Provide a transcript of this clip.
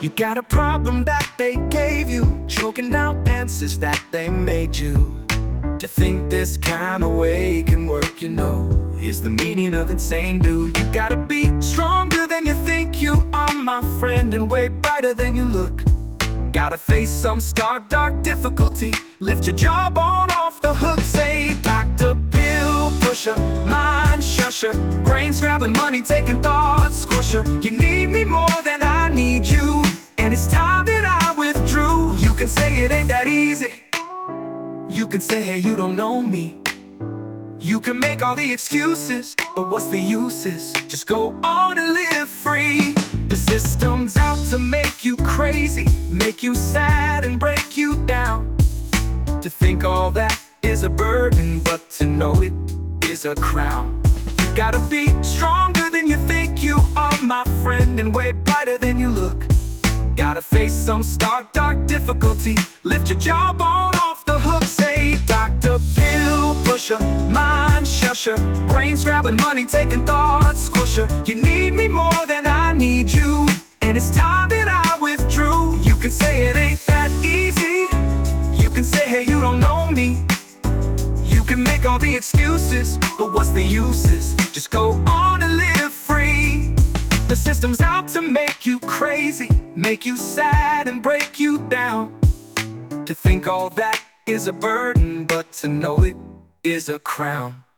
You got a problem that they gave you, choking out answers that they made you. To think this kind of way can work, is the meaning of insane, dude. You gotta be stronger than you think you are, my friend, and way brighter than you look. Gotta face some stark, dark difficulty. Lift your jawbone off the hook. Say, Dr. Pill Pusher, mind shusher, brains grabbing, money taking, thoughts squisher. You need me more than I need you, and it's time that I withdrew. You can say it ain't that easy. You can say, hey, you don't know me. You can make all the excuses, but what's the uses? Just go on and live free. The system's out to make you crazy, make you sad and break you down. To think all that is a burden, but to know it is a crown. You gotta be stronger than you think you are, my friend, and way brighter than you look. Gotta face some stark, dark difficulty. Lift your jawbone off the hook. Say, Dr. Pill Pusher, mind shusher, brains grabbing, money taking, thoughts squisher. You need me more than I need you, and it's time that I withdrew. You can say it ain't that easy. You can say, hey, you don't know me. You can make all the excuses, but what's the uses? Just go on and live free. The system's out to make you crazy, make you sad and break you down. To think all that is a burden, but to know it is a crown.